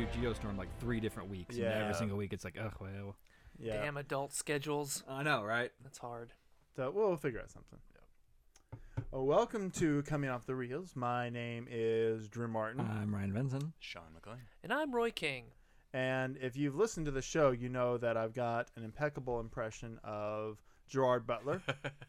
Geostorm like 3 different weeks. And every single week it's like, oh, well. Yeah. Damn adult schedules. I know, right? That's hard. So we'll figure out something. Welcome to Coming Off the Reels. My name is Drew Martin. I'm Ryan Benson. Sean McLean. And I'm Roy King. And if you've listened to the show, you know that I've got an impeccable impression of Gerard Butler.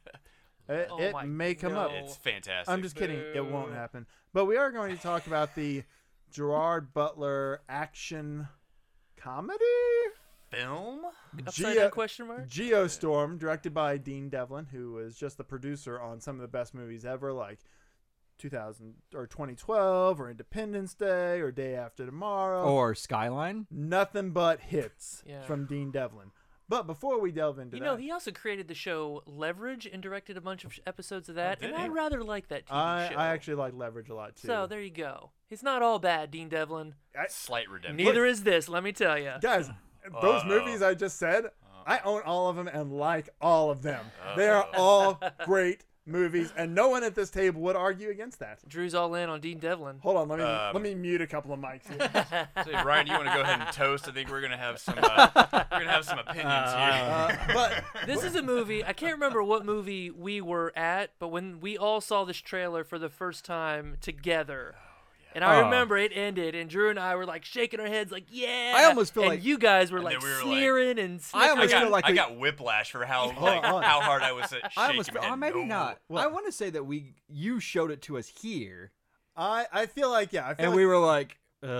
It may come up. It's fantastic. I'm just kidding. It won't happen. But we are going to talk about the Gerard Butler action comedy film? Upside down question mark? Geostorm, directed by Dean Devlin, who was just the producer on some of the best movies ever, like 2000 or 2012 or Independence Day or Day After Tomorrow. Or Skyline. Nothing but hits from Dean Devlin. But before we delve into that, he also created the show Leverage and directed a bunch of episodes of that, and I rather like that TV show. I actually like Leverage a lot too. So there you go. He's not all bad, Dean Devlin. Slight redemption. Neither is this, let me tell you. Guys, those movies I just said, I own all of them and like all of them. They are all great movies, and no one at this table would argue against that. Drew's all in on Dean Devlin. Hold on, let me mute a couple of mics here. So Ryan, you want to go ahead and toast? I think we're gonna have some opinions here. But this is a movie. I can't remember what movie we were at, but when we all saw this trailer for the first time together. And I remember it ended, and Drew and I were like shaking our heads, like, "Yeah!" I almost feel like you guys were like sneering and snickering. I almost feel like I got whiplash for how hard I was shaking. I almost feel, maybe not. Well, I want to say that you showed it to us here. I feel like we were like, it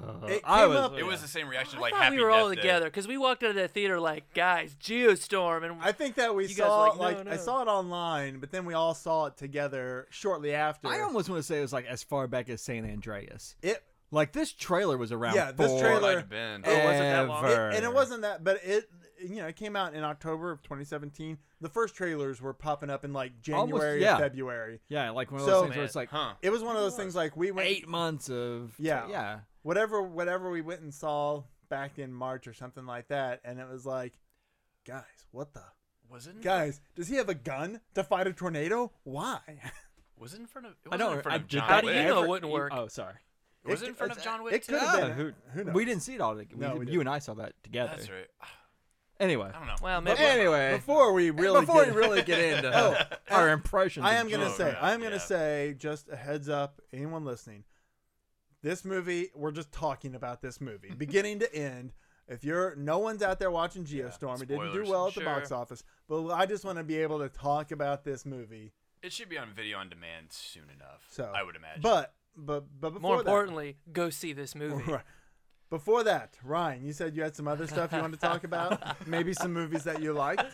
was the same reaction, like I thought Happy we were all Death together Day. because we walked out of that theater like, guys, Geostorm, and I think that we saw I saw it online, but then we all saw it together shortly after. I almost want to say it was like as far back as San Andreas. Like this trailer was around. This trailer might have been. It wasn't that long, and it wasn't that, but it came out in October of 2017. The first trailers were popping up in like January or February. Yeah, like one of those things where it's like, it was one of those things like we went 8 months of whatever we went and saw back in March or something like that, and it was like, guys, what the? Was it? Guys, does he have a gun to fight a tornado? Why? Was it in front of? I don't. How do you know it wouldn't work? Oh, sorry. Was it in front of John Wick? It could have been. Who knows? We didn't see it all. You and I saw that together. That's right. Anyway. I don't know. Well, maybe. Anyway. Before we really get into our impressions. I am going to say, just a heads up, anyone listening, this movie, we're just talking about this movie, beginning to end. If no one's out there watching Geostorm, it didn't do well at the box office, but I just want to be able to talk about this movie. It should be on video on demand soon enough. So I would imagine. But before more importantly, go see this movie. Right. Before that, Ryan, you said you had some other stuff you wanted to talk about? Maybe some movies that you liked?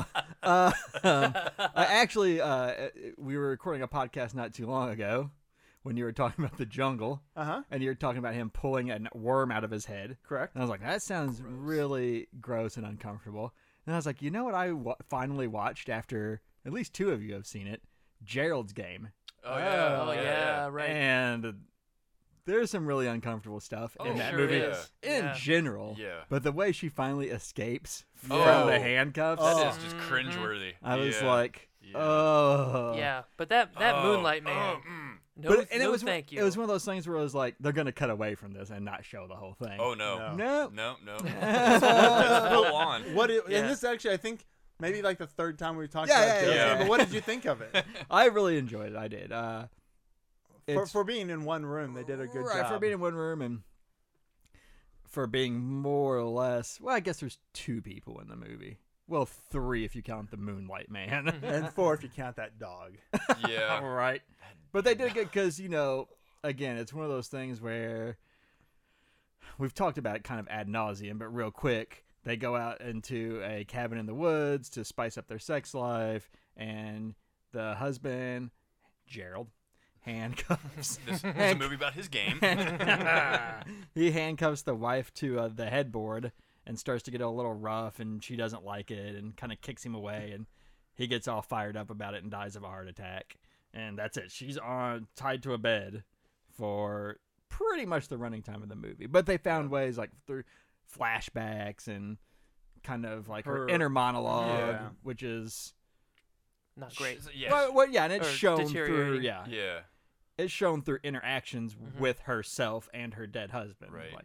Actually, we were recording a podcast not too long ago when you were talking about the jungle. And you were talking about him pulling a worm out of his head. Correct. And I was like, that sounds really gross and uncomfortable. And I was like, you know what I finally watched after at least 2 of you have seen it? Gerald's Game. Oh, yeah. Right. And there's some really uncomfortable stuff in that movie in general. Yeah. But the way she finally escapes from the handcuffs. That is just cringeworthy. I was like, oh. Yeah, but that Moonlight Man. Thank you. It was one of those things where it was like, they're going to cut away from this and not show the whole thing. Oh, no. No. Just full on. And this actually, I think, maybe like the 3rd time we've talked about it. But what did you think of it? I really enjoyed it. I did. For being in one room, they did a good job. Right, for being in one room and for being more or less... Well, I guess there's 2 people in the movie. Well, 3 if you count the Moonlight Man. And 4 if you count that dog. Yeah. Right. But they did good because, again, it's one of those things where we've talked about it kind of ad nauseum, but real quick, they go out into a cabin in the woods to spice up their sex life, and the husband, Gerald, handcuffs. This is a movie about his game. He handcuffs the wife to the headboard and starts to get a little rough, and she doesn't like it and kind of kicks him away, and he gets all fired up about it and dies of a heart attack. And that's it. She's tied to a bed for pretty much the running time of the movie. But they found ways like through flashbacks and kind of like her inner monologue, which is not great. And it's shown through it's shown through interactions with herself and her dead husband. Right. Like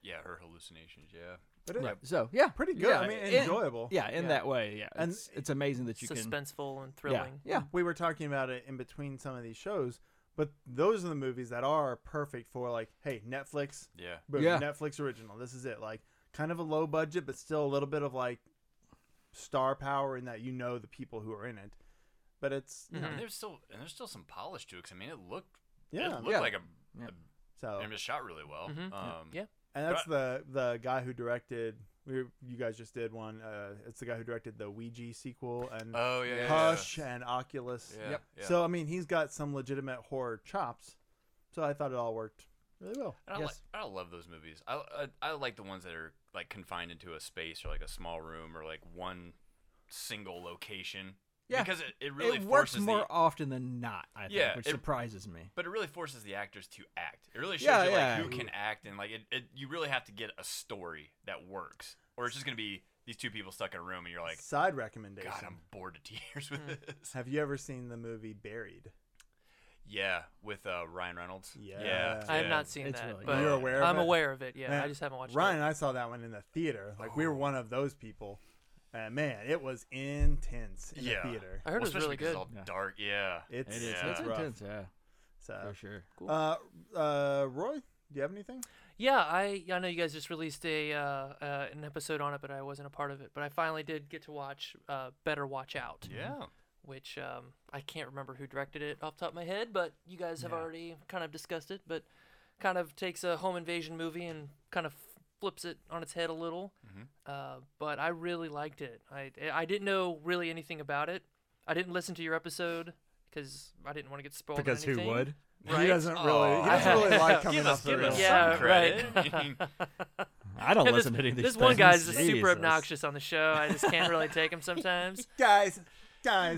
her hallucinations. Yeah. But Right. So yeah, pretty good. Yeah, I mean, in- enjoyable. Yeah, in Yeah. that way. Yeah, And it's amazing that you can. Suspenseful and Yeah, thrilling. yeah. We were talking about it in between some of these shows, but those are the movies that are perfect for like, hey, Netflix, Yeah. boom, Yeah. Netflix original. This is it. Like, kind of a low budget, but still a little bit of like star power in that the people who are in it. But it's you know, And there's still some polish to it. 'Cause, I mean, it looked yeah. it looked like Yeah. So and it was shot really well. Yeah. and that's the guy who directed. You guys just did one. It's the guy who directed the Ouija sequel and Oh yeah. Hush and Oculus. Yeah. Yeah. So I mean, he's got some legitimate horror chops. So I thought it all worked really well. And Yes. I love those movies. I like the ones that are like confined into a space or like a small room or like one single location. Yeah. Because it really it works forces more the often than not. I think, Yeah, which it- surprises me. but it really forces the actors to act. It really shows Yeah, you yeah. like who can act and like you really have to get a story that works. Or it's just gonna be these two people stuck in a room and you're like, Side recommendation. God, I'm bored to tears with this. Have you ever seen the movie Buried? Yeah, with Ryan Reynolds. Yeah. I have not seen It's that, really but good. You're aware of I'm it? aware of it. Yeah, Man, I just haven't watched Ryan it. and I saw that one in the theater. Like we were one of those people. And man, it was intense in Yeah. the theater. I heard it was especially really 'cause good. It's all dark. Yeah. It's It is. Yeah. It's rough. intense. Yeah, So, for sure. Cool. Roy, do you have anything? Yeah, I know you guys just released an episode on it, but I wasn't a part of it. But I finally did get to watch Better Watch Out, Yeah. which I can't remember who directed it off the top of my head, but you guys have Yeah. already kind of discussed it. But kind of takes a home invasion movie and kind of flips it on its head a little. But I really liked it. I didn't know really anything about it. I didn't listen to your episode because I didn't want to get spoiled. or Because who anything. would? Right? He doesn't really. He Aw. doesn't really like coming Give off us, the give us rails. Yeah, some credit. right. I mean, I don't Yeah, listen to any of these This one things. guy's super Jesus. obnoxious on the show. I just can't really take him sometimes. Guys, guys,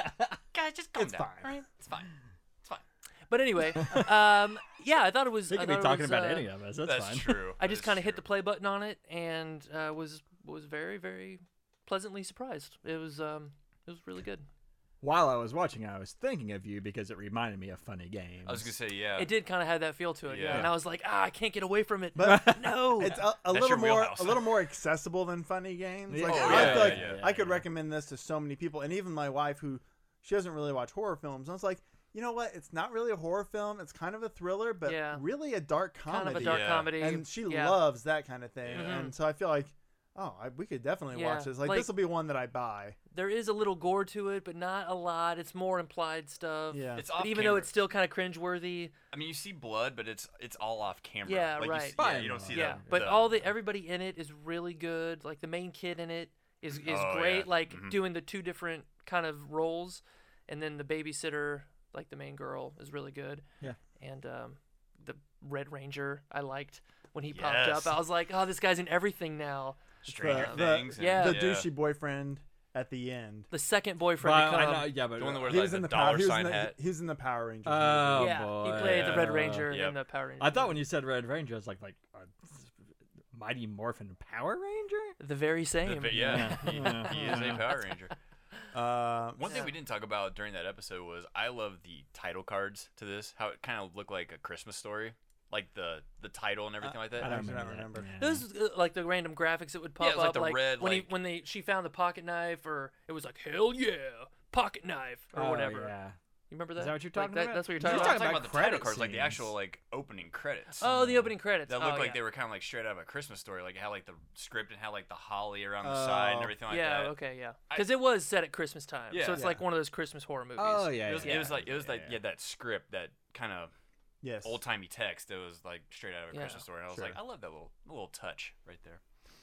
just calm It's down. fine. All right? It's fine. It's fine. But anyway, yeah, I thought it was. He I could be thought it talking was, about any of us. That's fine. true. I just kind of hit the play button on it and was very very pleasantly surprised. It was really good. While I was watching, I was thinking of you because it reminded me of Funny Games. I was gonna say yeah. It did kind of have that feel to it, yeah. Yeah. And I was like, I can't get away from it. But no, it's a That's little your more wheelhouse. accessible than Funny Games. Like, Oh, I yeah, feel like yeah, yeah, I could yeah. recommend this to so many people, and even my wife, who she doesn't really watch horror films. I was like, you know what? It's not really a horror film. It's kind of a thriller, but Yeah. really a dark comedy. kind of a dark Yeah. comedy. And she yeah. loves that kind of thing, Yeah. and so I feel like, we could definitely Yeah, watch this. Like like- this will be one that I buy. There is a little gore to it, but not a lot. It's more implied stuff. Yeah. It's But off even though camera. it's still kind of cringeworthy. I mean, you see blood, but it's all off camera. Yeah, like right. You don't see Yeah, the. but the, everybody in it is really good. Like the main kid in it is Oh, great. yeah. Like Mhm. doing the two different kind of roles, and then the babysitter, like the main girl, is really good. Yeah. And the Red Ranger, I liked when he popped Yes. up. I was like, oh, this guy's in everything now. Stranger The- Things. and- yeah. The douchey boyfriend at the end. The second boyfriend But to I come. know, yeah, but The one that wears He like was in the the Power. dollar He was sign in the, hat. he was in the Power Rangers. Oh, movie. yeah, boy. he played the Red Yeah. Ranger Yep. in the Power Ranger. I thought movie. when you said Red Ranger, I was like Mighty Morphin Power Ranger. the very same. Yeah, Yeah. he is a Power Ranger. One thing Yeah. we didn't talk about during that episode was I love the title cards to this. How it kind of looked like a Christmas story, like the title and everything like that. I don't that. remember. Yeah. Those like the random graphics that would pop Yeah, it was like up, the red, when like- she found the pocket knife, or it was like hell yeah, pocket knife or Oh, whatever. Yeah. You remember that? Is that what you're Like talking that- about? That's what you're You're talking I'm about. talking talking about about the title credit cards, like the scenes. actual like opening credits. Oh, the opening credits. That oh, looked like yeah. they were kind of like straight out of a Christmas story, like how like the script and how like the holly around the side and Oh. everything like yeah, that. okay, yeah. Because it was set at Christmas time, Yeah. so it's Yeah. like one of those Christmas horror movies. Oh yeah. It was, yeah. it was like yeah. that script, that kind of Yes. old timey text. It was like straight out of a Yeah. Christmas story. And I was Sure. like, I love that little touch right there.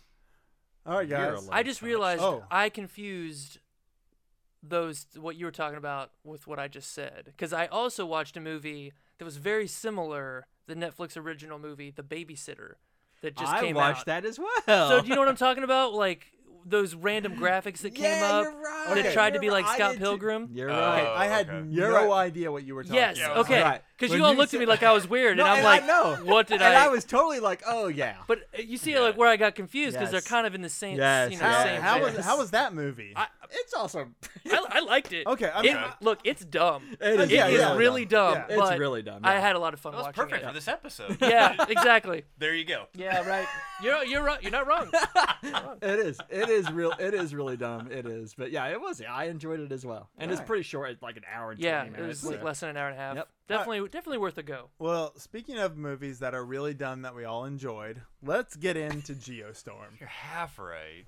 All right, You're guys. a I just realized Oh. I confused what you were talking about with what I just said, because I also watched a movie that was very similar, the Netflix original movie, The Babysitter, that just I came watched out. that as well. So do you know what I'm talking about? Like those random graphics that came Yeah, up you're right. that Okay, tried to be you're like right. I Scott did too. Pilgrim? You're Oh, right. I had okay. no Right. idea what you were talking Yes. about. Okay. Right. Because When you all you looked said- at me like I was weird, No, and I'm and like, I know. what did and I? I was totally like, oh yeah. But you see, Yeah. like where I got confused because Yes. they're kind of in the same, Yes, you know, yes. same. How phase. was how was that movie? It's also I liked it. Okay, I It- mean, look, it's dumb. It is Yeah, It is yeah. really dumb. Yeah. It's but really dumb, I yeah. had a lot of fun That was watching perfect it. for this episode. Yeah, exactly. There you go. Yeah, right. You're right. You're not wrong. It is. It is real. It is really dumb. It is. But yeah, it was. I enjoyed it as well, and it's Right. pretty short. It's like an hour and 20 Yeah, minutes. it was like so- less than an hour and a half. Yep. Definitely worth a go. well, speaking of movies that are really dumb that we all enjoyed, let's get into Geostorm. You're half right.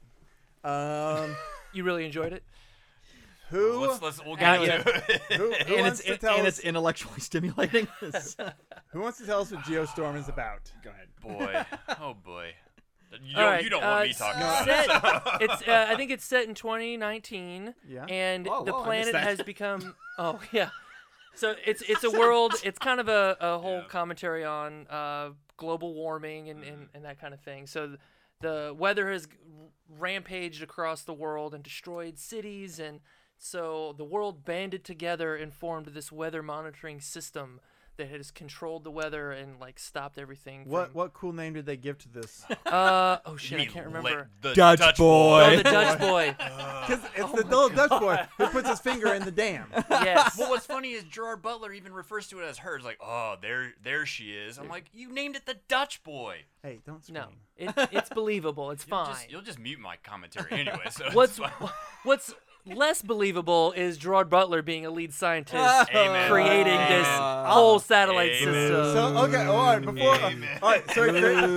You really enjoyed it? Who We'll get Yeah. into it. who and wants to tell it's us intellectually stimulating. who wants to tell us what Geostorm is about? Go ahead. Boy, oh boy. You All don't, right, you don't want me talking about set, it. It's I think it's set in 2019. Yeah. And Oh, the whoa, I missed planet that. has become. Oh yeah. So it's a world. It's kind of a whole Yeah. commentary on global warming and that kind of thing. So the weather has rampaged across the world and destroyed cities, and so the world banded together and formed this weather monitoring system that has controlled the weather and like stopped everything. What cool name did they give to this? Oh shit, I You can't mean remember. the Dutch boy. Oh, the Dutch boy. Because it's the little Dutch boy who puts his finger in the dam. Yes. Well, what's funny is Gerard Butler even refers to it as hers. Like, oh, there she is. I'm like, you named it the Dutch boy. Hey, don't scream. No, it's believable. It's fine. You'll just mute my commentary anyway. So What's it's fine. what's less believable is Gerard Butler being a lead scientist Amen. creating this Amen. whole satellite Amen. system. So okay, all right. Before, all right. So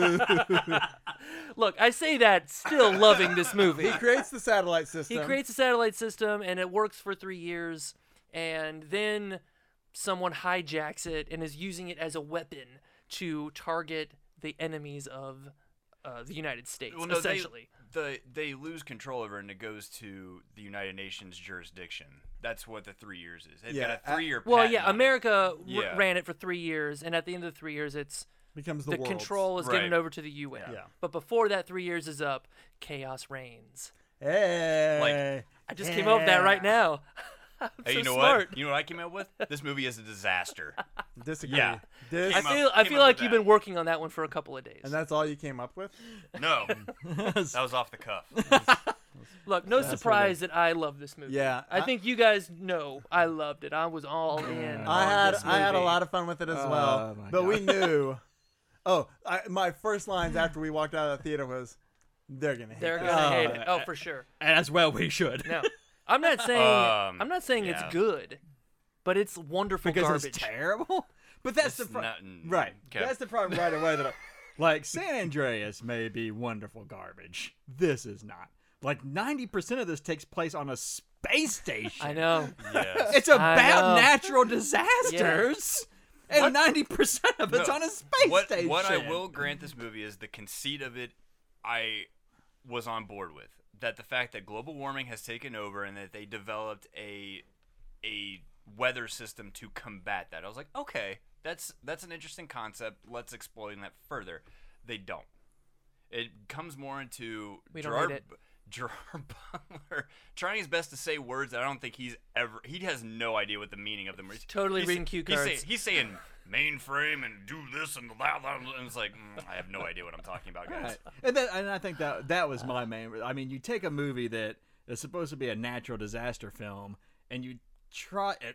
Look, I say that still loving this movie. he creates the satellite He system. creates a satellite system and it works for 3 years, and then someone hijacks it and is using it as a weapon to target the enemies of the United States, Well, no, essentially. they lose control over it and it goes to the United Nations jurisdiction. That's what the 3 years is. They've Yeah, got a 3-year Well, patent yeah, on it. America Yeah. ran it for 3 years, and at the end of the 3 years, it's becomes the the world's. control is Right. given over to the UN. Yeah. But before that 3 years is up, chaos reigns. Hey. I just came up with that right now. I'm Hey, so you know smart. what? You know what I came up with? This movie is a disaster. Disagree. Yeah. Dis- I Came up- feel came up like with you've that. been working on that one for a couple of days. and that's all you came up with? No, that was off the cuff. Look, no surprise that I love this movie. Yeah, I think you guys know I loved it. I was all in. I on this had a movie. lot of fun with it as well. Oh, my But we God. knew. Oh, my first lines after we walked out of the theater was, "They're gonna hate They're this." gonna Oh, hate it. Oh, for sure. As well, we should. No, I'm not saying. I'm not saying yeah. it's good, but it's wonderful because garbage. it's terrible. But that's It's the problem. not- Right. okay. That's the problem right away. Like San Andreas may be wonderful garbage. This is not. Like 90% of this takes place on a space station. I know. Yes. It's about know. natural disasters. And 90% of it's No, on a space station. What I will grant this movie is the conceit of it. I was on board with that. The fact that global warming has taken over and that they developed a weather system to combat that. I was like, okay, that's an interesting concept. Let's explore that further. They don't. It comes more into We don't need it. Gerard Butler trying his best to say words that I don't think he has no idea what the meaning of them is. Totally reading cue cards. He's saying mainframe and do this and that, and it's like, I have no idea what I'm talking about, guys. Right. And I think that was my main. I mean, you take a movie that is supposed to be a natural disaster film, and you try it.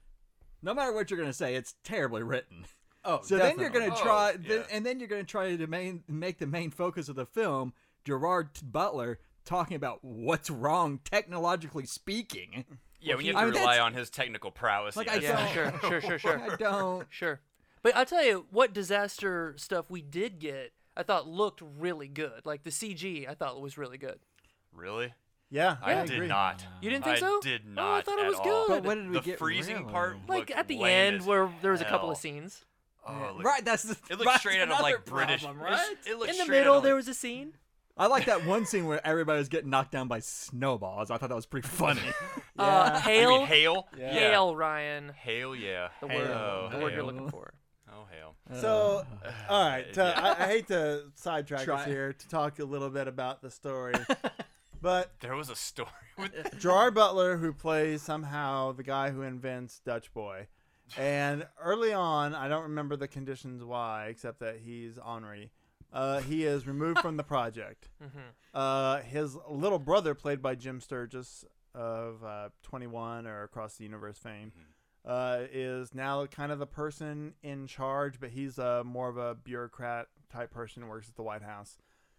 No matter what you're going to say, it's terribly written. Oh, So then you're going to try, yeah. and then you're going to try to make the main focus of the film Gerard Butler talking about what's wrong technologically speaking. Yeah, when you I have mean, to rely that's- on his technical prowess. Like, yes. Yeah, sure. I don't. Sure. But I'll tell you what disaster stuff we did get, I thought looked really good. Like the CG, I thought was really good. Really? Yeah, I agree. did not. You didn't think I so? did Oh, not. I thought it at was all. good. But what did we The get? freezing really? part, Like looked at the lame end as where there was a couple hell. of scenes. Oh, it looked- Right, that's the. It looked that's straight out of another like British. problem, right? It looked In the straight out middle, of, there like- was a scene. I like that one scene where everybody was getting knocked down by snowballs. I thought that was pretty funny. Yeah. You Hail. mean hail? Yeah. Hail, Ryan. Hail, yeah. The Hail. word, Oh, the word you're hail. looking for. Oh, hail. So, all right. Yeah. I hate to sidetrack us Try. here to talk a little bit about the story. But There was a story with Gerard Butler, who plays somehow the guy who invents Dutch Boy. And early on, I don't remember the conditions why, except that he's ornery. He is removed from the project. His little brother, played by Jim Sturgis of 21 or Across the Universe fame, is now kind of the person in charge, but he's more of a bureaucrat type person who works at the White House.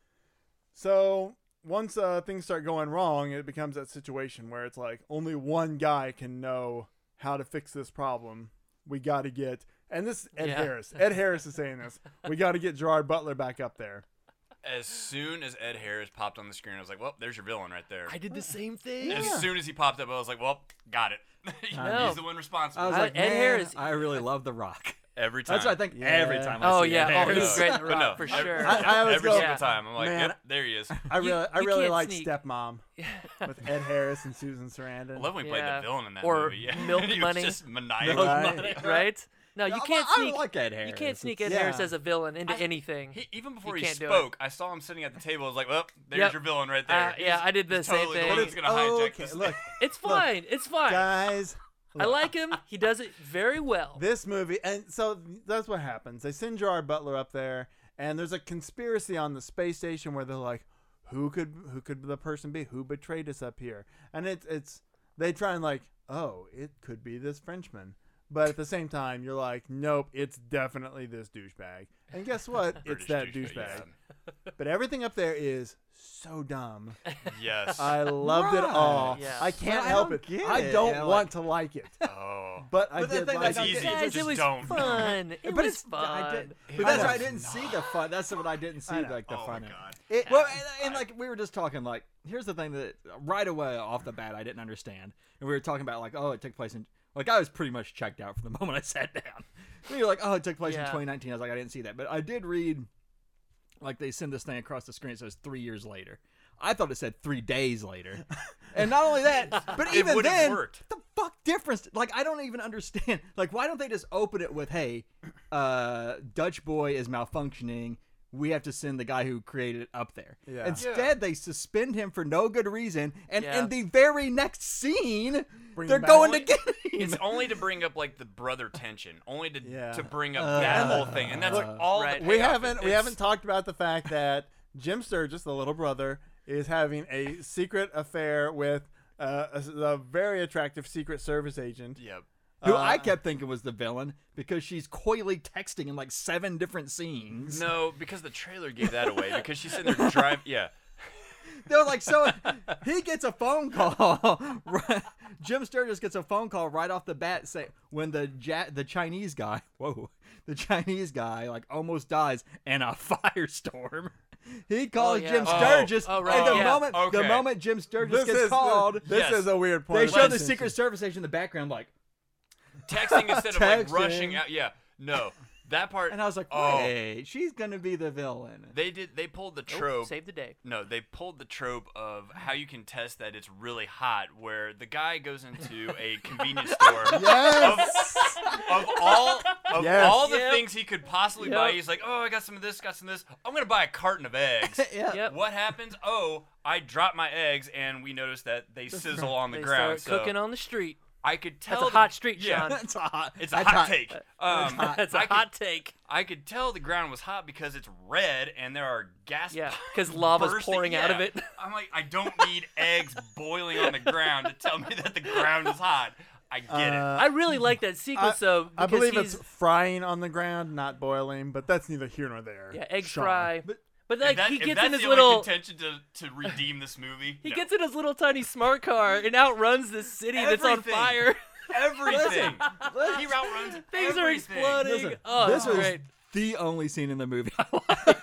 So once things start going wrong, it becomes that situation where it's like only one guy can know how to fix this problem. We got to get, and this is Ed Harris. Ed Harris is saying this. We got to get Gerard Butler back up there. As soon as Ed Harris popped on the screen, I was like, well, there's your villain right there. I did the same thing. As soon as he popped up, I was like, well, got it. He's the one responsible. I was like, Ed man, Harris. I really love The Rock. Every time. That's what I think every time I Oh see yeah, Ed oh Harris. he's great in The But Rock no, for sure. I always every go, single time. I'm like, man, yep, there he is. I really can't like sneak. Stepmom with Ed Harris and Susan Sarandon. I love when he played the villain in that Or movie. Yeah. Milk He was Money. just maniacal. Right. Right? No, you can't sneak. I like Ed Harris. You can't sneak Ed Yeah. Harris as a villain into anything. Even before You he can't do it. spoke, I saw him sitting at the table. I was like, well, there's Yep. your villain right there. Yeah, I did the He's same totally thing. The one that's going to hijack Okay, this. look, It's fine. It's fine. guys. I like him. He does it very well. This movie, and so that's what happens. They send Gerard Butler up there, and there's a conspiracy on the space station where they're like, who could the person be? Who betrayed us up here? And it's they try and like, oh, it could be this Frenchman. But at the same time, you're like, nope, it's definitely this douchebag. And guess what? It's British that douchebag, douchebag. But everything up there is so dumb. Yes. I loved it all. Yeah. I can't But I help don't it. get I it. don't Yeah, want to like it. Oh. But I But the did thing like that's it. easy. Guys, Just it was don't. fun. It But was it's fun. but that's I why I know. didn't see the fun. That's what I didn't see, I know. like the Oh fun my in. God. It- Well, and like we were just talking, like here's the thing that right away off the bat I didn't understand, and we were talking about like, oh, it took place in like I was pretty much checked out from the moment I sat down. We were like, oh, it took place in Yeah. 2019. I was like, I didn't see that, but I did read like they send this thing across the screen. It says 3 years later. I thought it said 3 days later, and not only that, but It even would've then, worked. the fuck difference? Like I don't even understand. Like why don't they just open it with, hey, Dutch Boy is malfunctioning. We have to send the guy who created it up there. Yeah. Instead, they suspend him for no good reason, and Yeah. in the very next scene, Bring they're him back. going to get him. It's only to bring up like the brother tension, only to Yeah. to bring up that whole thing, and that's all. Right. The We payoff haven't is. we It's- haven't talked about the fact that Jim Sturgis, the little brother, is having a secret affair with a very attractive Secret Service agent. Yep. Who I kept thinking was the villain because she's coyly texting in like 7 different scenes. No, because the trailer gave that away. Because she's sitting there driving. Yeah. They're like, so he gets a phone call. Jim Sturgis gets a phone call right off the bat, say when the Chinese guy, the Chinese guy like almost dies in a firestorm. He calls yeah. Jim Oh, Sturgis, oh, right, and the yeah. the Okay. moment Jim Sturgis This gets called, this Yes. is a weird point. they of show the attention. Secret Service agent in the background, like, Texting instead of like Texting. rushing out. Yeah. No. That part. and I was like, oh, wait, she's gonna be the villain. They pulled the Nope, trope. save the day. No, they pulled the trope of how you can test that it's really hot, where the guy goes into a convenience store. Yes. Of all Yes. all the Yep. things he could possibly Yep. buy, he's like, oh, I got some of this, got some of this. I'm gonna buy a carton of eggs. Yeah. Yep. What happens? Oh, I drop my eggs, and we notice that they sizzle on the They ground. start So cooking on the street. I could tell That's a the- hot street, yeah, Sean. It's hot. It's a That's hot take. That's a I could- hot take. I could tell the ground was hot because it's red and there are gas. Yeah, because lava's bursting- pouring out of yeah. it. I'm like, I don't need eggs boiling on the ground to tell me that the ground is hot. I get it. I really like that sequence though. I because believe he's, it's frying on the ground, not boiling, but that's neither here nor there. yeah, egg Sean. fry. But If like that- he if gets that's in his the little only contention to redeem this movie. he no. gets in his little tiny smart car and outruns this city that's on Everything. fire. everything. He outruns Things are everything. exploding. Listen, Oh, this that's was great. the only scene in the movie I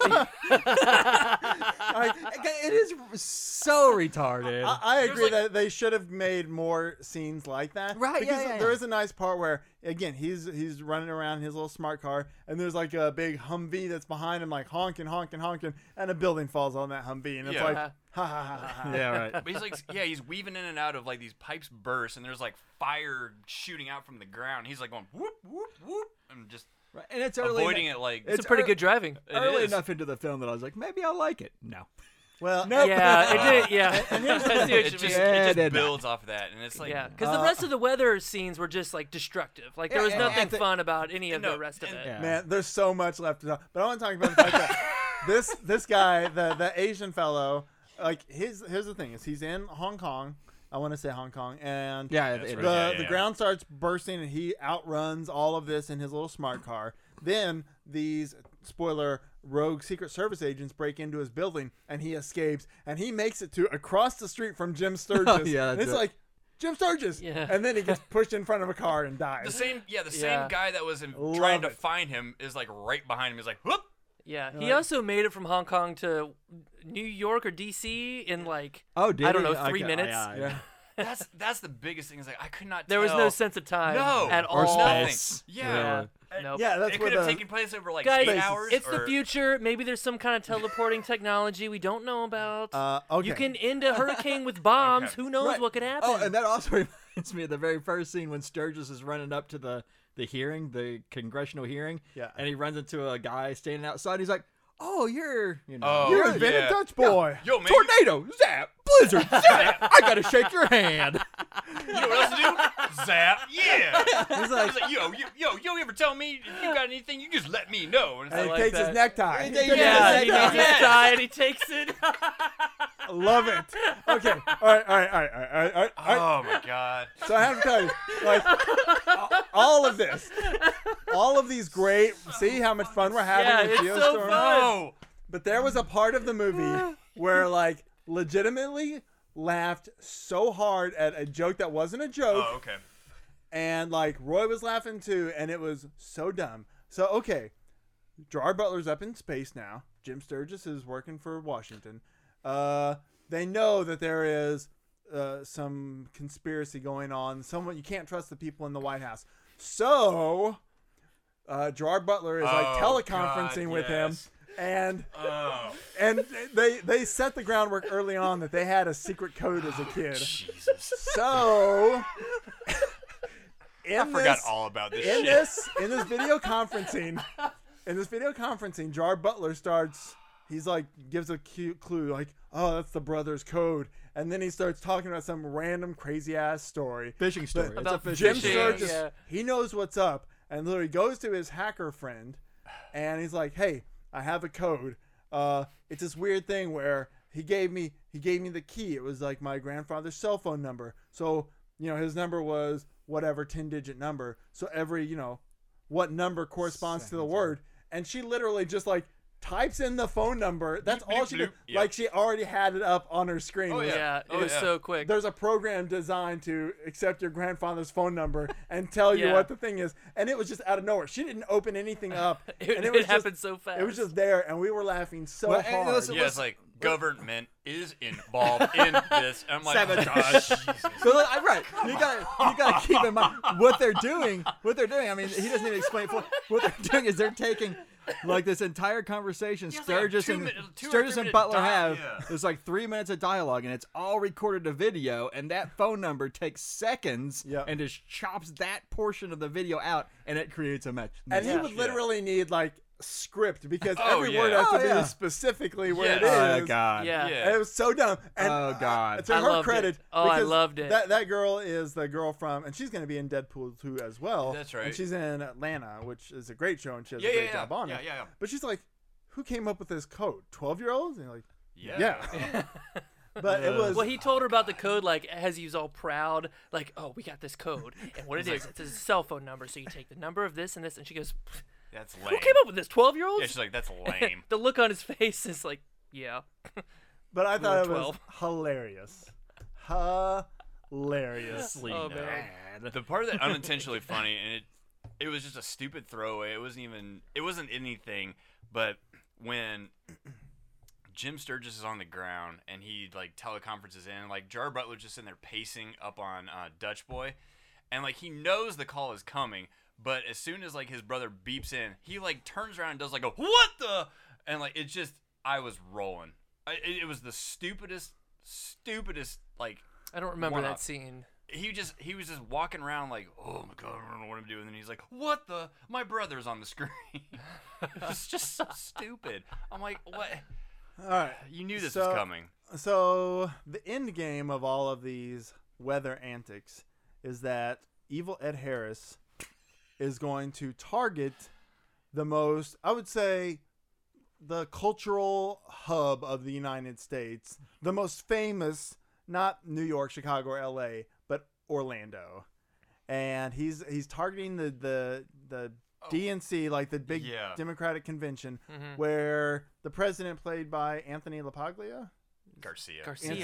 liked. It is so retarded. I agree like- that they should have made more scenes like that. Right, yeah, Because yeah, there yeah. is a nice part where, again, he's running around in his little smart car, and there's like a big Humvee that's behind him, like honking, and a building falls on that Humvee, and it's Yeah. like, ha ha ha ha. yeah, right. But he's like, yeah, he's weaving in and out of like these pipes burst, and there's like fire shooting out from the ground. He's like going whoop whoop whoop, and just Right. And it's early avoiding it like It's a pretty good driving. It early is. enough into the film that I was like, maybe I'll like it. No. Well, Yeah, it did. Yeah, I see what It you just, mean. Yeah, it did just not. builds off of that, and it's like, Yeah, because the rest of the weather scenes were just like destructive. Like there was Yeah, nothing and the- fun about any of No, the rest of it. Yeah. man, there's so much left to talk. But I want to talk about the fact that this guy, the Asian fellow, like here's the thing: is he's in Hong Kong. I want to say Hong Kong, and Yeah, That's it- right. the Yeah, the yeah. ground starts bursting, and he outruns all of this in his little smart car. Then these spoiler rogue Secret Service agents break into his building, and he escapes, and he makes it to across the street from Jim Sturgis. Yeah, and that's it's it. like Jim Sturgis, Yeah. and then he gets pushed in front of a car and dies. the same Yeah. guy that was Love trying to it. find him is like right behind him. He's like, whoop. Yeah, he Like- also made it from Hong Kong to New York or DC in like Oh, did I don't he? know 3 Okay, minutes. Yeah. That's the biggest thing. Is like I could not. There was tell. no sense of time No, at Or all. nothing. space. Yeah. Nope. Yeah, that's it where could have the- taken place over like Guys, 8 hours. it's the or- future. Maybe there's some kind of teleporting technology we don't know about. Okay. You can end a hurricane with bombs. Okay. Who knows Right. what could happen? Oh, and that also reminds me of the very first scene when Sturgis is running up to the hearing, the congressional hearing. Yeah. And he runs into a guy standing outside. He's like, "Oh, you're Oh, You're yeah. invented Dutch boy. Yo, man. tornado, zap, blizzard, zap. I gotta shake your hand." You know what else to do? Zap. Yeah. He's like, He's like, you ever tell me if you got anything, you just let me know. And it's And he like, like takes his that. necktie. He He takes takes his his yeah, he necktie. takes his tie and he takes it. Love it. Okay. All right. oh my god. So I have to tell you, like, all of this, all of these great. See how much fun we're having Yeah, with it's so Geostorm. fun. No. But there was a part of the movie where, like, legitimately laughed so hard at a joke that wasn't a joke, Oh, okay. and like Roy was laughing too, and it was so dumb. So okay, Gerard Butler's up in space now. Jim Sturgis is working for Washington. They know that there is some conspiracy going on. Someone you can't trust the people in the White House. So Gerard Butler is like Oh, teleconferencing God, with him, yes. and Oh. they set the groundwork early on that they had a secret code as a kid. Jesus. So I forgot all about this shit. in this video conferencing, Gerard Butler starts. He's like gives a cute clue like, oh, that's the brother's code, and then he starts talking about some random crazy ass story. fishing story. But It's a about fishing Jim fishing, story. Sturgis, yeah. he knows what's up, and literally goes to his hacker friend, and he's like, hey, I have a code. It's this weird thing where he gave me the key. It was like my grandfather's cell phone number. So, his number was whatever 10-digit number. So every, what number corresponds to the word. And she literally just like types in the phone number. That's Bloop, all bloop, she did. bloop. Yeah. Like she already had it up on her screen. Oh, It was- Yeah, Oh, it was yeah. so quick. There's a program designed to accept your grandfather's phone number and tell you Yeah. what the thing is. And it was just out of nowhere. She didn't open anything up. It, and it was happened just, so fast. It was just there, and we were laughing so Well, and hard. listen, Yeah, it's like government is involved in this. And I'm like, Sabotage. Jesus. So right, you gotta keep in mind what they're doing. I mean, he doesn't even explain. What they're doing is they're taking like this entire conversation Yeah, it's like a Sturgis and 2 or 3 Sturgis and minute Butler dialogue, have. yeah. There's like 3 minutes of dialogue, and it's all recorded to video. And that phone number takes seconds, Yep. and just chops that portion of the video out, and it creates a match. and he Yeah. would literally need like script because Oh, every yeah. word has Oh, to be yeah. specifically where Yes. it is. Oh God. Yeah. Yeah. And it was so dumb. And Oh, God. to I her loved credit, it. Oh, I because loved it. That girl is the girl from, and she's going to be in Deadpool 2 as well. That's right. And she's in Atlanta, which is a great show, and she has Yeah, a great yeah, job on yeah, it. yeah. But she's like, who came up with this code? 12-year-olds? And you're like, Yeah. yeah. But it was. Well, he told her about the code, like, as he was all proud, like, oh, we got this code. And what it is, it's a cell phone number. So you take the number of this and this. And she goes, That's who lame. came up with this? 12-year-olds? Yeah, she's like, that's lame. The look on his face is like, yeah. But I thought it were was 12. hilarious. Hilarious. Oh, man. The part that unintentionally funny, and it was just a stupid throwaway. It wasn't anything. But when Jim Sturgis is on the ground and he like teleconferences in, like Gerard Butler's just in there pacing up on Dutch Boy, and like he knows the call is coming, but as soon as like his brother beeps in, he like turns around and does like a what the, and like it's just I was rolling. It was the stupidest like. I don't remember One-up. that scene. He was just walking around like, oh my god, I don't know what I'm doing. And then he's like, what the? My brother's on the screen. It's just so stupid. I'm like, what? All right. You knew this was coming. So the end game of all of these weather antics is that evil Ed Harris is going to target the most, I would say, the cultural hub of the United States, the most famous, not New York, Chicago, or LA, but Orlando. And he's targeting the DNC, like the big Democratic convention, where the president, played by Anthony LaPaglia, Garcia.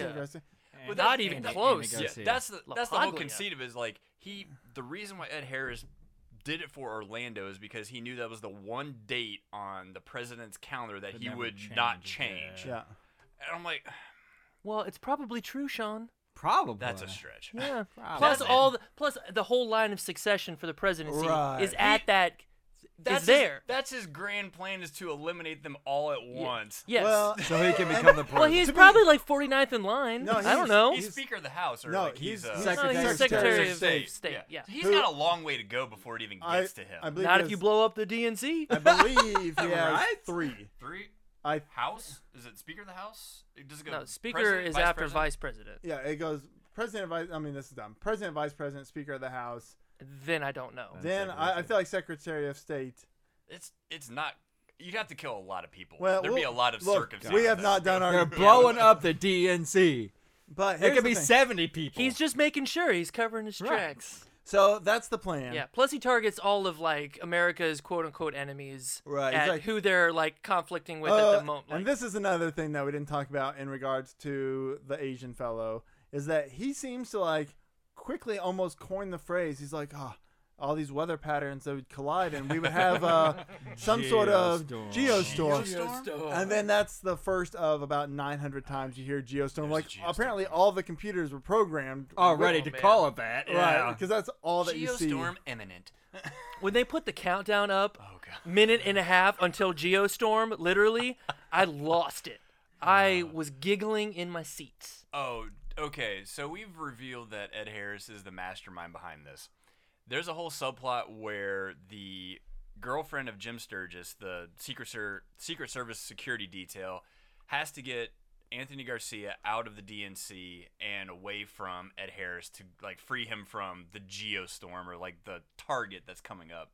But not even close. Yeah, that's the whole conceit of it. Is like the reason why Ed Harris did it for Orlando is because he knew that was the one date on the president's calendar that he would not change. Yeah. And I'm like, well, it's probably true, Sean. Probably. That's a stretch. Yeah. Probably. Plus the whole line of succession for the presidency Right. is at that. That's there. That's his grand plan, is to eliminate them all at once. Yes. Well, So he can become the president. well, he's probably like 49th in line. No, I don't know. He's Speaker of the House, or No, like he's Secretary of State. State. Yeah. He's got a long way to go before it even gets to him. I believe Not he if you has- blow up the DNC. I believe he has Right? 3. Three. I House? Is it Speaker of the House? Does it go? No, Speaker President, is Vice after President? Vice President. Yeah, it goes President, Vice. I mean, this is dumb. President, Vice President, Speaker of the House. Then I don't know. Then I feel like Secretary of State. It's not. You'd have to kill a lot of people. Well, There'd be a lot of circumstances. We have not done They're our. blowing up the DNC. But It here's could the be thing. 70 people. He's just making sure he's covering his Right. tracks. So that's the plan. Yeah. Plus, he targets all of like America's quote unquote enemies, Right, he's At like- who they're like conflicting with at the moment. And this is another thing that we didn't talk about in regards to the Asian fellow, is that he seems to like quickly almost coin the phrase. He's like, all these weather patterns that would collide, and we would have some sort of geostorm. And then that's the first of about 900 times you hear geostorm. Like, geostorm. apparently all the computers were programmed. already to man. call it that. Right, Yeah. because that's all that you see. Geostorm imminent. When they put the countdown up, Oh god. minute and a half until Geostorm, literally, I lost it. I was giggling in my seat. Oh, okay. So we've revealed that Ed Harris is the mastermind behind this. There's a whole subplot where the girlfriend of Jim Sturgis, the Secret Service security detail, has to get Anthony Garcia out of the DNC and away from Ed Harris to like free him from the geostorm, or like the target that's coming up.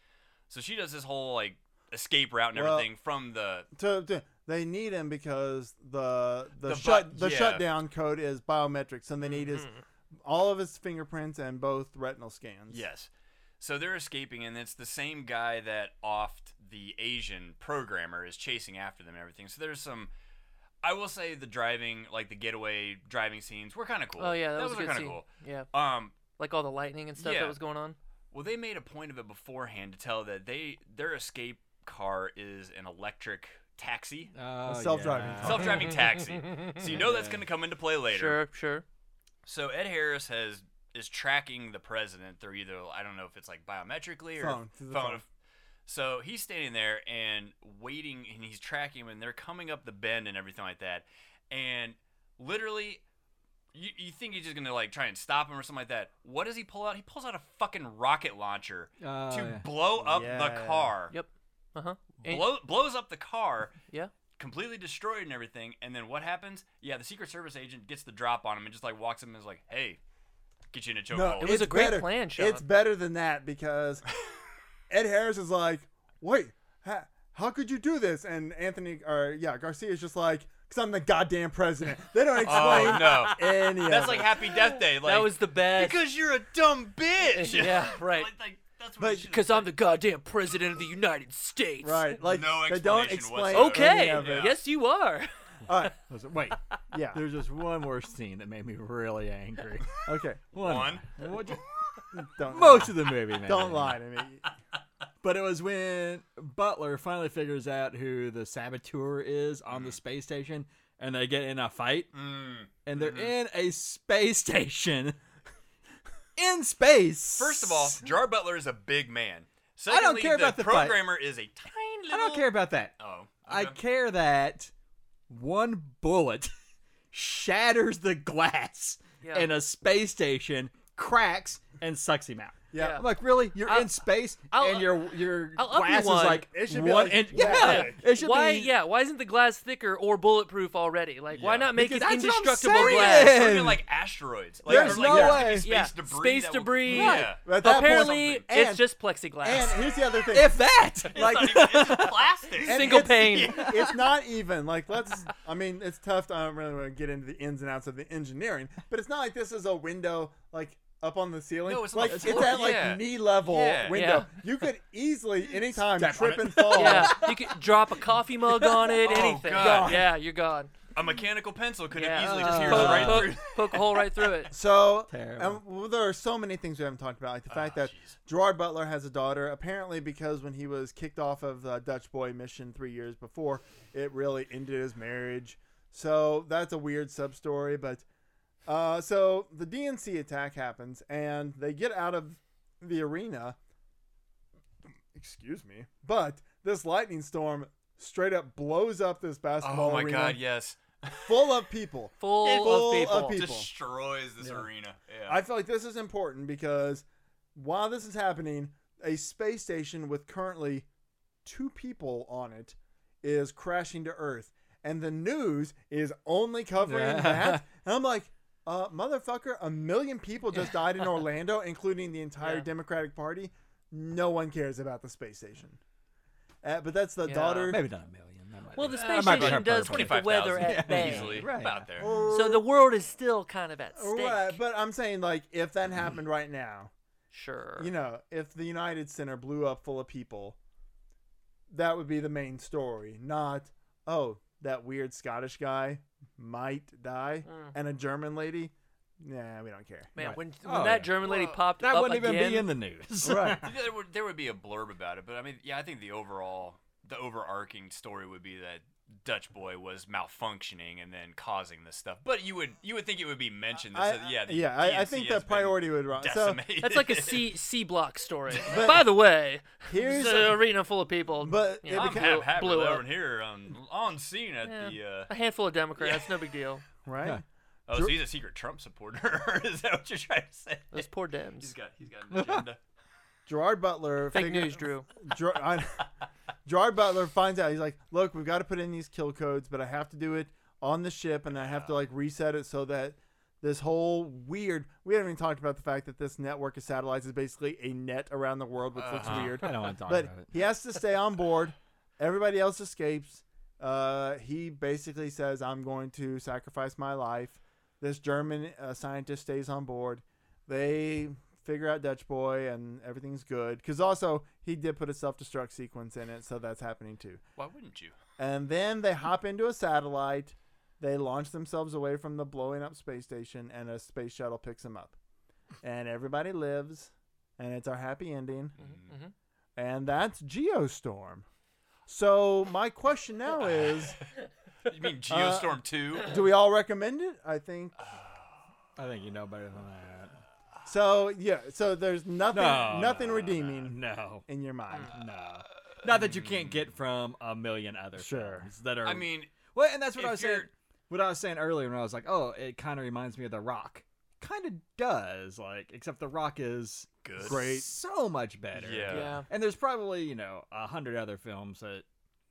So she does this whole like escape route and Well, everything from the They need him because the yeah. shutdown code is biometrics, and they need all of his fingerprints and both retinal scans. Yes. So they're escaping, and it's the same guy that offed the Asian programmer is chasing after them and everything. So there's some, I will say, the driving, like the getaway driving scenes were kind of cool. Oh yeah, that was a good kind scene. of cool. Yeah, like all the lightning and stuff yeah. that was going on. Well, they made a point of it beforehand to tell that their escape car is an electric taxi, Self-driving. self-driving taxi. So you know that's going to come into play later. Sure. So Ed Harris is tracking the president through either, I don't know if it's like biometrically or Through the phone. So he's standing there and waiting, and he's tracking him, and they're coming up the bend and everything like that. And literally, you think he's just gonna like try and stop him or something like that. What does he pull out? He pulls out a fucking rocket launcher to blow up the Yeah. car. Yep. Uh-huh. Blows up the car. Yeah. Completely destroyed and everything. And then what happens? Yeah, the Secret Service agent gets the drop on him and just like walks him and is like, "Hey, get you in a chokehold." It was a great better. plan, Sean. It's better than that, because Ed Harris is like, wait, how could you do this? And Garcia is just like, because I'm the goddamn president. They don't explain no. any of That's it. like Happy Death Day. Like, that was the best. because you're a dumb bitch. Yeah, right. like that's what But- you should've Because said. I'm the goddamn president of the United States. Right, like No they don't explanation explain whatsoever. any Okay. of it. Yes, you are. All right, Wait, yeah, there's just one more scene that made me really angry. okay. One. Don't Most of the movie, man. don't lie to me. But it was when Butler finally figures out who the saboteur is on the space station, and they get in a fight, and they're in a space station. In space. First of all, Gerard Butler is a big man. I don't Secondly, care about the fight. programmer is a tiny little. I don't care about that. Oh, I okay. care that one bullet shatters the glass Yeah. in a space station, cracks, and sucks him out. Yeah. I'm like, really? You're I'll- in space I'll- and your I'll up you glass is one. like It should be 1 like inch. that. Yeah, it should Why? be. Yeah. Why isn't the glass thicker or bulletproof already? Like, why Yeah. not make Because it that's what I'm indestructible saying. glass? Or even like asteroids. Like, There's or, like, no there's way. gonna be Yeah, Space debris. space that will- debris. Yeah. At that Apparently, point, it's and- just plexiglass. And here's the other thing. If that, like, It's not even, it's plastic. and Single it's- pane. It's not even like I mean, it's tough. I don't really want to get into the ins and outs of the engineering, but it's not like this is a window like up on the ceiling. No, it's like not. it's It's at like yeah. knee level Yeah. window. You could easily anytime Step on trip it. and fall. Yeah, you could drop a coffee mug on it, Oh, anything. God. Yeah, you're gone. A mechanical pencil could Yeah, have easily just pierced poke- right poke, through. poke a hole right through it. So, Terrible. well, there are so many things we haven't talked about, like the fact that jeez. Gerard Butler has a daughter. Apparently, because when he was kicked off of the Dutch Boy mission 3 years before, it really ended his marriage. So that's a weird sub story. But so the DNC attack happens, and they get out of the arena. Excuse me, but this lightning storm straight up blows up this basketball Oh my arena God, yes. full of people. Full of people. Destroys this Yeah. arena. Yeah. I feel like this is important because while this is happening, a space station with currently 2 people on it is crashing to Earth, and the news is only covering that. And I'm like, motherfucker, 1 million people just died in Orlando, including the entire Yeah. Democratic Party. No one cares about the space station. But that's the Yeah. daughter. maybe not 1 million. That might Well, be- the that space might be station does hyperbole. keep the weather 25,000. at bay. Easily. Right. About there. So the world is still kind of at stake. Right, but I'm saying, like, if that happened right now, Sure. you know, if the United Center blew up full of people, that would be the main story. Not, oh, that weird Scottish guy might die and a German lady. Nah, we don't care. Man, Right. when Oh, that yeah. German lady Well, popped That up wouldn't even again, be in the news. Right. There would be a blurb about it, but I mean, yeah, I think the overarching story would be that Dutch Boy was malfunctioning and then causing this stuff. But you would think it would be mentioned. That I DNC think has the priority would been run. So decimated. that's like a C block story. But By the way, here's it's an arena full of people. but you it know, I'm became- happy blew with up. everyone here on scene at Yeah. the. A handful of Democrats, no big deal. right. Yeah. Oh, so he's a secret Trump supporter. Is that what you're trying to say? Those poor Dems. He's got an agenda. Gerard Butler. Fake news, Drew. Gerard Butler finds out. He's like, look, we've got to put in these kill codes, but I have to do it on the ship, and I have to like reset it so that this whole weird. We haven't even talked about the fact that this network of satellites is basically a net around the world, which looks weird. I don't want to talk But about it. he has to stay on board. Everybody else escapes. He basically says, I'm going to sacrifice my life. This German scientist stays on board. They figure out Dutch Boy, and everything's good. Because also, he did put a self-destruct sequence in it, so that's happening too. Why wouldn't you? And then they hop into a satellite. They launch themselves away from the blowing up space station, and a space shuttle picks them up. And everybody lives, and it's our happy ending. Mm-hmm. And that's Geostorm. So my question now is, You mean Geostorm 2? do we all recommend it? I think I think you know better than that. so. Yeah. So there's nothing redeeming No, in your mind. no. Not that you can't get from a million other Sure. films that are. I mean, well, and that's what if I was saying. you're- What I was saying earlier when I was like, oh, it kind of reminds me of The Rock. Kind of does, like, except The Rock is good. Great. so much better. Yeah. Yeah. And there's probably 100 other films that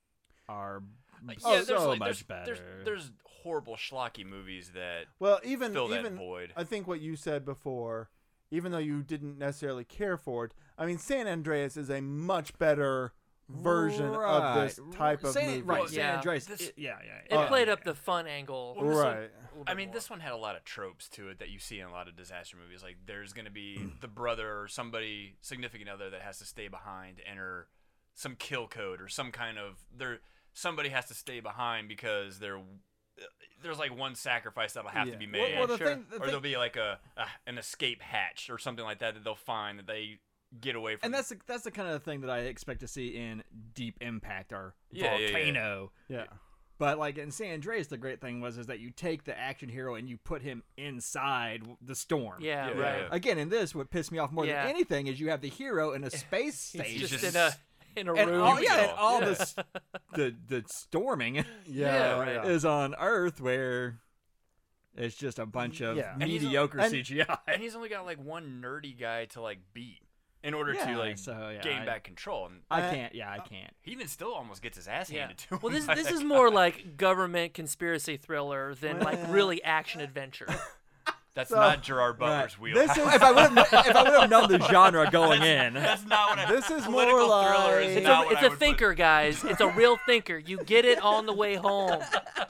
are Yeah, so there's much better. There's horrible schlocky movies that Well, even fill that void. I think what you said before, even though you didn't necessarily care for it, I mean, San Andreas is a much better version of this type of movie. Right, Well, San yeah. Andreas. This- Yeah. It played up the fun angle. Well, this one- Right. I mean, this one had a lot of tropes to it that you see in a lot of disaster movies. Like, there's going to be the brother or somebody, significant other, that has to stay behind to enter some kill code or some kind of somebody has to stay behind because there's like one sacrifice that'll have to be made, Well, the sure. thing, or there'll be like an escape hatch or something like that they'll find that they get away from. and that's the kind of thing that I expect to see in Deep Impact or Yeah, yeah, yeah. Volcano. Yeah. But like in San Andreas, the great thing is that you take the action hero and you put him inside the storm. Yeah, Yeah, right. yeah. Again, in this, what pissed me off more Yeah. than anything is you have the hero in a space station. He's just just- in a and room. all, yeah, and Yeah. all this the storming Yeah. Yeah, right. yeah. is on Earth where it's just a bunch of Yeah. And he's- mediocre and- CGI. and he's only got like one nerdy guy to like beat. in order Yeah, to like so, yeah, gain I- back control. And I can't. Yeah, I can't. he even still almost gets his ass Yeah. handed to him. Well, this by this that is guy. more like government conspiracy thriller than like Well. really action adventure. That's So- not Gerard Butler's Right. wheelhouse. This is If I would have known the genre going in, That's not what I. This is political more thriller like- is It's not a what it's I a would thinker, guys. It's a real thinker. You get it on the way home.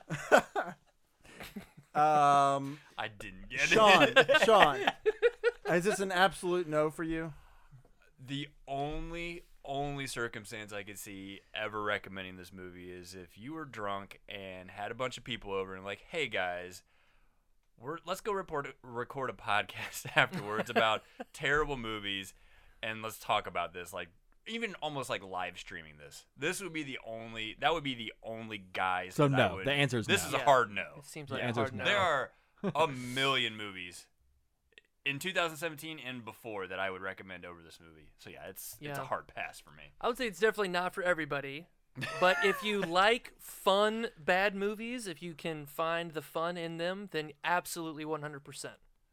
I didn't get Sean, it. Sean, is this an absolute no for you? The only circumstance I could see ever recommending this movie is if you were drunk and had a bunch of people over and like, hey guys, let's go record a podcast afterwards about terrible movies, and let's talk about this. Like, even almost like live streaming this. That would be the only guys. So that I no, would- the answer is This no. is a Yeah. hard no. It seems The like a answer is hard no. no. There are a million movies in 2017 and before that I would recommend over this movie. So yeah, it's a Yeah. hard pass for me. I would say it's definitely not for everybody. But if you like fun bad movies, if you can find the fun in them, then absolutely 100%.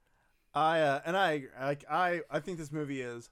I think this movie is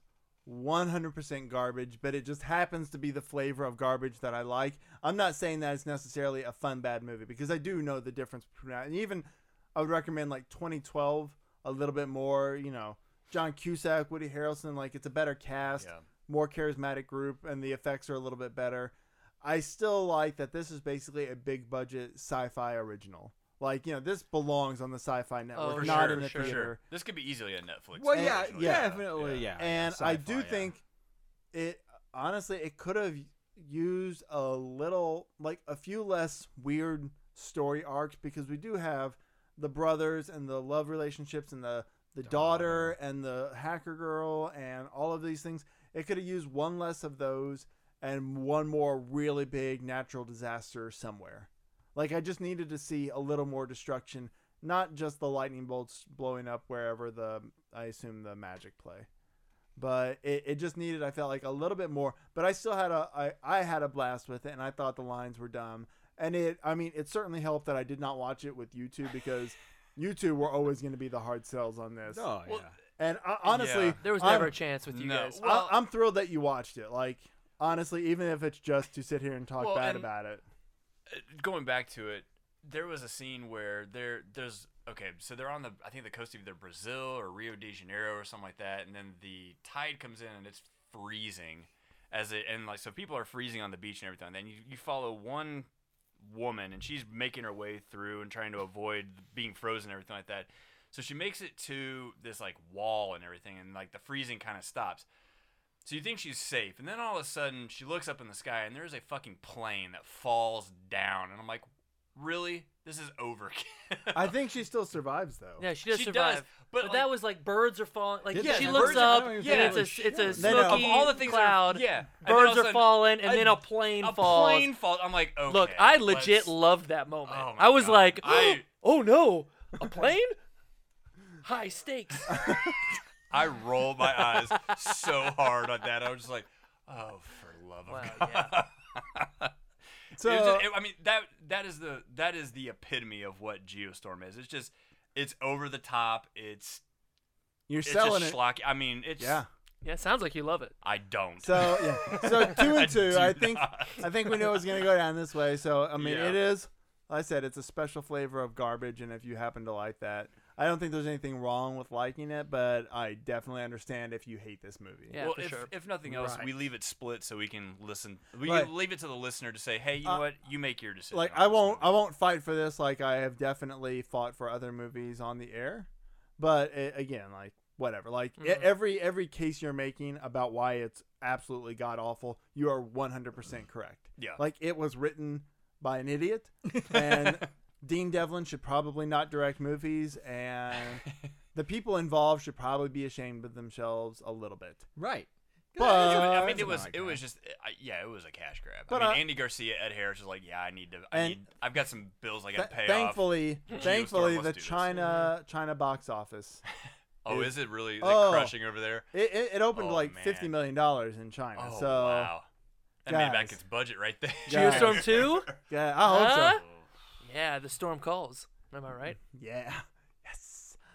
100% garbage, but it just happens to be the flavor of garbage that I like. I'm not saying that it's necessarily a fun bad movie because I do know the difference between that. And even I would recommend like 2012 a little bit more. You know, John Cusack, Woody Harrelson, like it's a better cast, Yeah. more charismatic group, and the effects are a little bit better. I still like that this is basically a big budget sci-fi original. Like, you know, this belongs on the Sci-Fi Network, Oh, for not sure, in the for sure. theater. This could be easily a Netflix. Well, And- yeah, original. definitely, yeah. And I Sci-fi, do yeah. think it honestly it could have used a little, like a few less weird story arcs, because we do have the brothers and the love relationships and the daughter and the hacker girl and all of these things. It could have used one less of those and one more really big natural disaster somewhere. Like, I just needed to see a little more destruction, not just the lightning bolts blowing up wherever I assume the magic play. But it just needed, I felt like, a little bit more. But I still had I had a blast with it, and I thought the lines were dumb. And it certainly helped that I did not watch it with you two, because you two were always going to be the hard sells on this. Oh, Well, yeah. And honestly, Yeah. There was I'm- never a chance with you No. guys. Well- I'm thrilled that you watched it. Like, honestly, even if it's just to sit here and talk Well, bad and- about it. Going back to it, there was a scene where there's so they're on I think the coast of either Brazil or Rio de Janeiro or something like that, and then the tide comes in and it's freezing so people are freezing on the beach and everything. And then you follow one woman, and she's making her way through and trying to avoid being frozen and everything like that. So she makes it to this like wall and everything, and like the freezing kind of stops. So you think she's safe, and then all of a sudden she looks up in the sky, and there's a fucking plane that falls down, and I'm like, really? This is overkill. I think she still survives, though. Yeah, she does She survive. does, but but, that like- was like birds are falling. Like Yeah, she the looks birds are- I up, don't and even it's think a it was- No, no. smoky Of all the things that are- cloud. yeah. And then all Birds of a are sudden, falling, and then a plane falls. plane falls. I'm like, okay. Look, I legit let's- loved that moment. Oh my I was God. like, I- oh no, a plane? High stakes. I rolled my eyes so hard on that. I was just like, oh, for love Wow, of God. So, I mean, that is the epitome of what Geostorm is. It's over the top. It's you're it's selling just it. schlocky. I mean, it's Yeah. Yeah, sounds like you love it. I don't. So, yeah. So 2 and 2, do I think not. I think we know it's going to go down this way. So, I mean, Yeah. it is, like I said, it's a special flavor of garbage, and if you happen to like that, I don't think there's anything wrong with liking it, but I definitely understand if you hate this movie. Yeah, well, for if, sure. if nothing else, Right. we leave it split so we can listen. We Right. can leave it to the listener to say, "Hey, you know what? You make your decision." Like, on I this won't movie." fight for this like I have definitely fought for other movies on the air. But again, like, whatever. Like, Mhm. every case you're making about why it's absolutely god awful, you are 100% correct. Yeah. Like, it was written by an idiot, and Dean Devlin should probably not direct movies, and the people involved should probably be ashamed of themselves a little bit. Right. But I mean, Something like it that. was just, it was a cash grab. But, I mean, Andy Garcia, Ed Harris was like, "Yeah, I've got some bills I got to pay off." thankfully, let's the do this. China box office, Oh, is it really? Is Oh. it crushing over there? it opened Oh, like man. $50 million in China. Oh, so wow. That made back guys. its budget right there. Guys. Geostorm 2? yeah, I hope Huh? so. Oh. Yeah, the storm calls. Am I right? Yeah. Yes.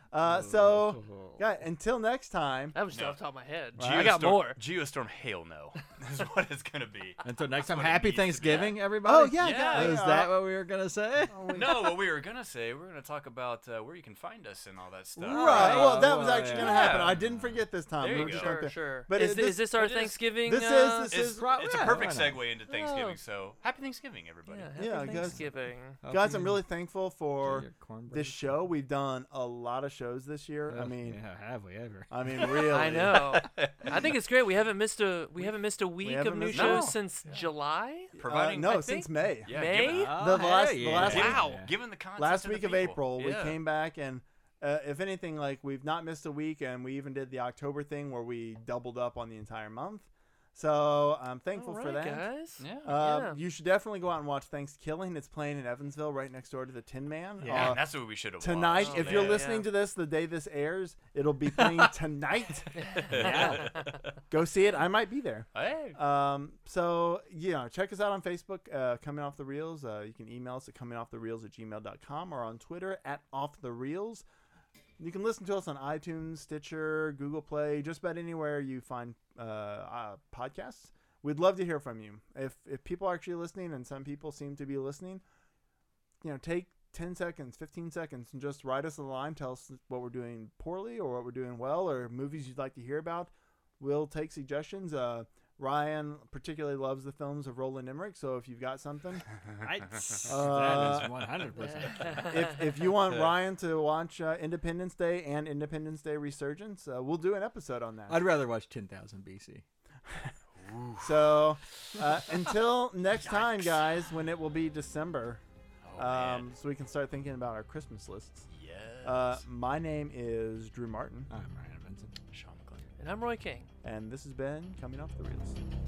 So, until next time. That was just off the top of my head. Geostorm, I got more. Geostorm, hail no. Is what it's gonna be. Until next time, what it happy needs to be. Thanksgiving, everybody. Oh, yeah, Yeah. guys. Is that what we were gonna say? No, what we were gonna say, we're gonna talk about where you can find us and all that stuff. Right. Well, that was well, actually yeah. going to happen. I didn't forget this time. There We you were just go. going to- Sure. But Is this our it is- Thanksgiving? This uh, is- It's yeah, a why perfect not? segue into Thanksgiving. Oh. So happy Thanksgiving, everybody. Yeah, happy Yeah, guys. Thanksgiving. Guys, I'm really thankful for Your cornbread. this show. We've done a lot of shows this year. I Ugh, mean, yeah, have we ever? really. I know. I think it's great. We haven't missed a week haven't of new missed- shows No. since July. Providing no, I since think- May. yeah, May? given, The last week- Wow. given the content Last to the week of people. April, we Yeah. came back and, if anything, like we've not missed a week, and we even did the October thing where we doubled up on the entire month. So I'm thankful All for right, that. guys. Yeah. Yeah. You should definitely go out and watch Thanksgiving. It's playing in Evansville, right next door to the Tin Man. Yeah, that's what we should have Tonight, watched. if you're man, listening yeah. to this the day this airs, it'll be playing tonight. Yeah. Go see it. I might be there. Hey. So, check us out on Facebook, Coming Off the Reels. You can email us at comingoffthereels@gmail.com or on Twitter @offthereels. You can listen to us on iTunes, Stitcher, Google Play, just about anywhere you find podcasts. We'd love to hear from you. If people are actually listening, and some people seem to be listening, take 10 seconds, 15 seconds, and just write us a line. Tell us what we're doing poorly or what we're doing well, or movies you'd like to hear about. We'll take suggestions. Ryan particularly loves the films of Roland Emmerich, so if you've got something, that is 100%. if you want Ryan to watch Independence Day and Independence Day Resurgence, we'll do an episode on that. I'd rather watch 10,000 BC. So until next time, guys, when it will be December, Man. so we can start thinking about our Christmas lists. Yes. My name is Drew Martin, I'm Ryan Vincent. Sean McClellan. And I'm Roy King. and this has been Coming Off the Reels.